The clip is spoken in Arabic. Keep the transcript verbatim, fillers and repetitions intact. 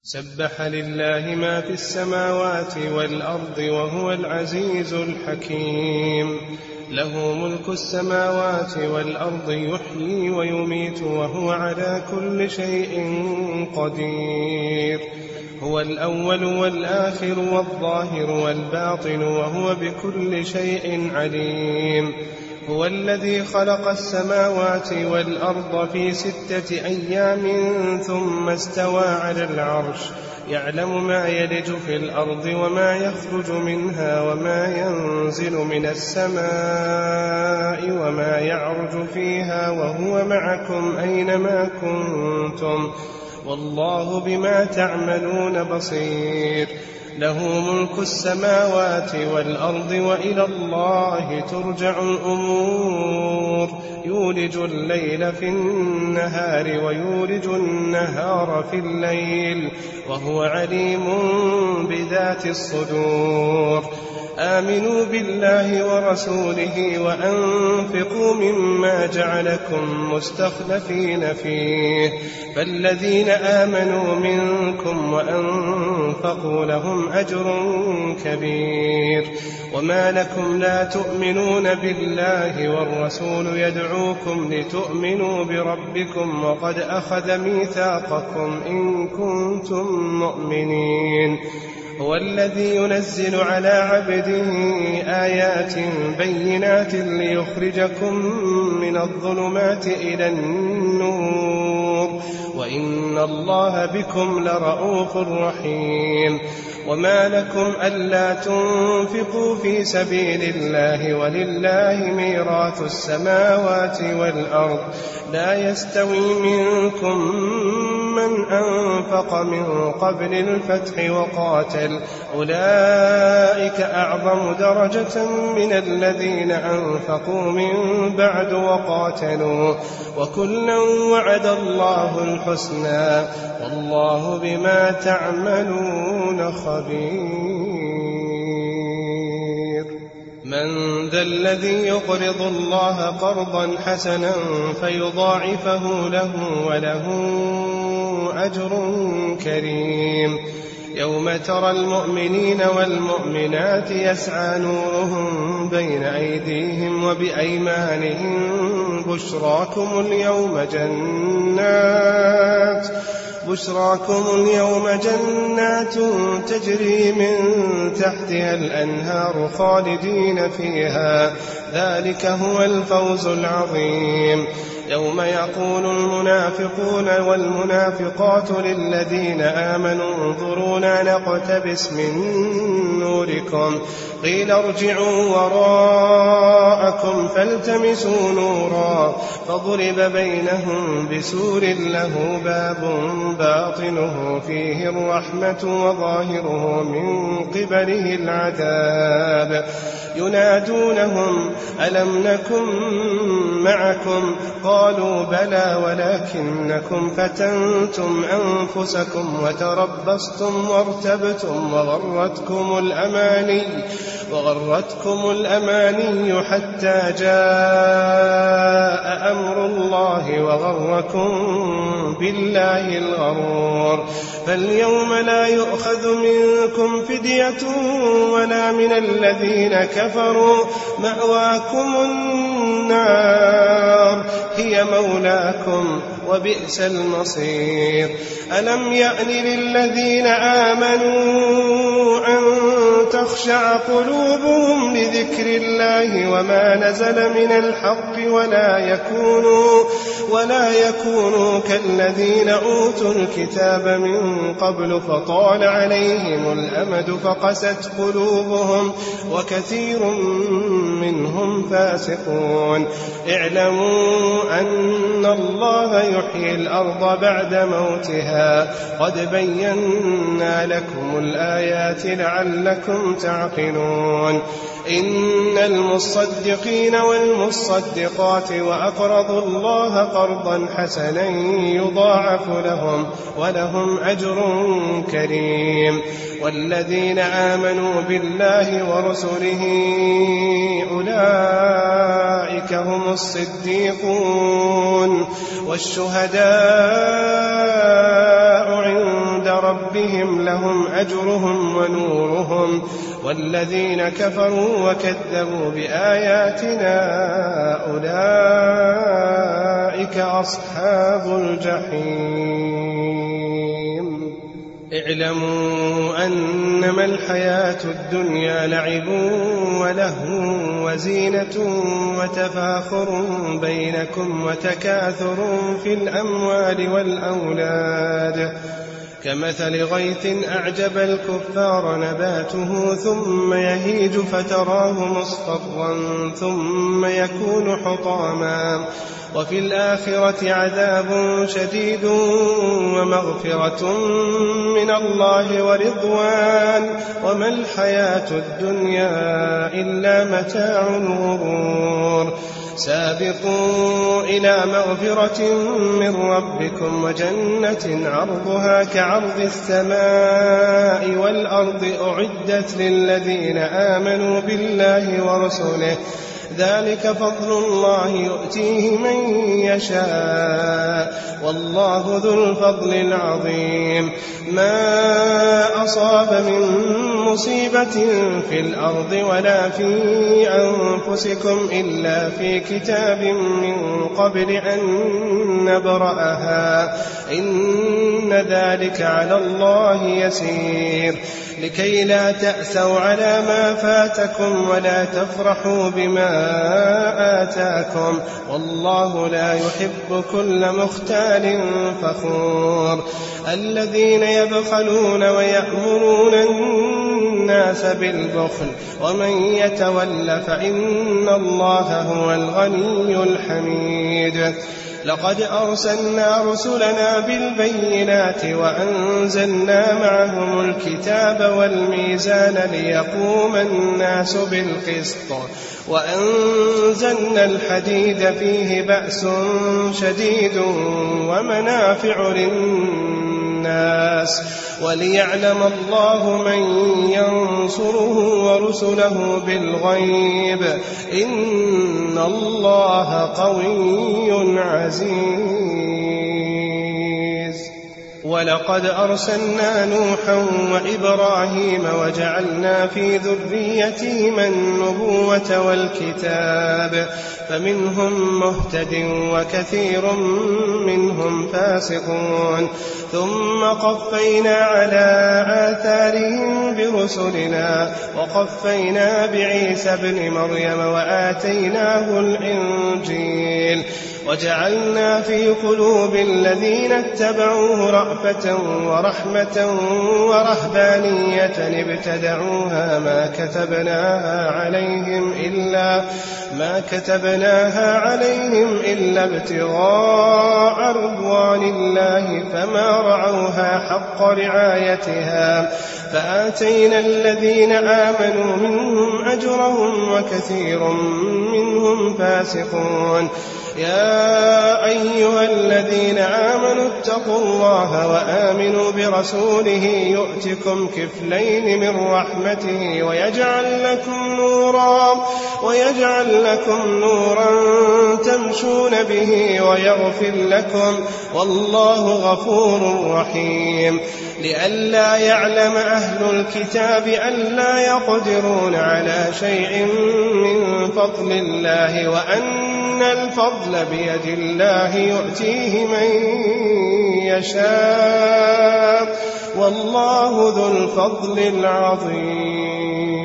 سبح لله ما في السماوات والأرض وهو العزيز الحكيم. له ملك السماوات والأرض يحيي ويميت وهو على كل شيء قدير. هو الأول والآخر والظاهر والباطن وهو بكل شيء عليم. هو الذي خلق السماوات والأرض في ستة أيام ثم استوى على العرش، يعلم ما يلج في الأرض وما يخرج منها وما ينزل من السماء وما يعرج فيها وهو معكم أينما كنتم والله بما تعملون بصير. له ملك السماوات والأرض وإلى الله ترجع الأمور. يولج الليل في النهار ويولج النهار في الليل وهو عليم بذات الصدور. آمنوا بالله ورسوله وأنفقوا مما جعلكم مستخلفين فيه، فالذين آمنوا منكم وأنفقوا لهم أجر كبير. وما لكم لا تؤمنون بالله والرسول يدعوكم لتؤمنوا بربكم وقد أخذ ميثاقكم إن كنتم مؤمنين. هو الذي ينزل على عبده آيات بينات ليخرجكم من الظلمات إلى النور وإن الله بكم لرؤوف رحيم. وما لكم ألا تنفقوا في سبيل الله ولله ميراث السماوات والأرض لا يستوي منكم من أنفق من قبل الفتح وقاتل، أولئك أعظم درجة من الذين أنفقوا من بعد وقاتلوا، وكلا وعد الله الحسنى والله بما تعملون خبير. من ذا الذي يقرض الله قرضا حسنا فيضاعفه له وله أجر كريم. يوم ترى المؤمنين والمؤمنات يسعى نورهم بين أيديهم وبأيمانهم بشراكم اليوم جنات بشراكم اليوم جنات تجري من تحتها الأنهار خالدين فيها، ذلك هو الفوز العظيم. يوم يقول المنافقون والمنافقات للذين آمنوا انظرونا نقتبس من نوركم قيل ارجعوا وراءكم فالتمسوا نورا فضرب بينهم بسور له باب باطنه فيه الرحمة وظاهره من قبله العذاب. ينادونهم ألم نكن معكم قالوا بلى ولكنكم فتنتم أنفسكم وتربصتم وارتبتم وغرتكم الأماني وغرتكم الأماني حتى جاء أمر الله وغركم بالله الغرور. فاليوم لا يؤخذ منكم فدية ولا من الذين كفروا، مأواكم النار هي مولاكم وبئس المصير. ألم يأن للذين آمنوا أن تخشع قلوبهم لذكر الله وما نزل من الحق ولا يكونوا ولا يكونوا كالذين أوتوا الكتاب من قبل فطال عليهم الأمد فقست قلوبهم وكثير منهم فاسقون. اعلموا أن الله يحيي الأرض بعد موتها قد بينا لكم الآيات لعلكم تعقلون. إن المصدقين والمصدقات وأقرضوا الله قرضا حسنا يضاعف لهم ولهم أجر كريم. والذين آمنوا بالله ورسله أولئك هم الصديقون والشهداء عند ربهم لهم أجرهم ونورهم، والذين كفروا وكذبوا بآياتنا أولئك أصحاب الجحيم. اعلموا أنما الحياة الدنيا لعب ولهو وزينة وتفاخر بينكم وتكاثر في الأموال والأولاد، كمثل غيث أعجب الكفار نباته ثم يهيج فتراه مصفرا ثم يكون حطاما، وفي الآخرة عذاب شديد ومغفرة من الله ورضوان، وما الحياة الدنيا إلا متاع الغرور. سابقوا إلى مغفرة من ربكم وجنة عرضها كعرض السماء والأرض أعدت للذين آمنوا بالله ورسله، ذلك فضل الله يؤتيه من يشاء والله ذو الفضل العظيم. ما أصاب من مصيبة في الأرض ولا في أنفسكم إلا في كتاب من قبل أن نبرأها، إن ذلك على الله يسير، لكي لا تأسوا على ما فاتكم ولا تفرحوا بما آتاكم، والله لا يحب كل مختال فخور. الذين يبخلون ويأمرون الناس بالبخل ومن يتول فإن الله هو الغني الحميد. لقد أرسلنا رسلنا بالبينات وأنزلنا معهم الكتاب والميزان ليقوم الناس بالقسط، وأنزلنا الحديد فيه بأس شديد ومنافع للناس، وليعلم الله من ينصره ورسله بالغيب، إن الله قوي عزيز. ولقد أرسلنا نوحا وإبراهيم وجعلنا في ذريتهما النبوة والكتاب، فمنهم مهتد وكثير منهم فاسقون، ثم قفينا على آثارهم برسلنا وقفينا بعيسى ابن مريم وآتيناه الإنجيل، وجعلنا في قلوب الذين اتبعوه رأفة ورحمة ورهبانية ابتدعوها ما كتبناها عليهم إلا ما كتبناها عليهم إلا ابتغاء رضوان الله، فما رعوها حق رعايتها، فآتينا الذين آمنوا منهم أجرهم وكثير منهم فاسقون. يا أيها الذين آمنوا اتقوا الله وآمنوا برسوله يؤتكم كفلين من رحمته ويجعل لكم نورا ويجعل لكم نورا تمشون به ويغفر لكم، والله غفور رحيم. لئلا يعلم أهل الكتاب ألا يقدرون على شيء من فضل الله، وأن الفضل بيد الله يؤتيه من يشاء، والله ذو الفضل العظيم.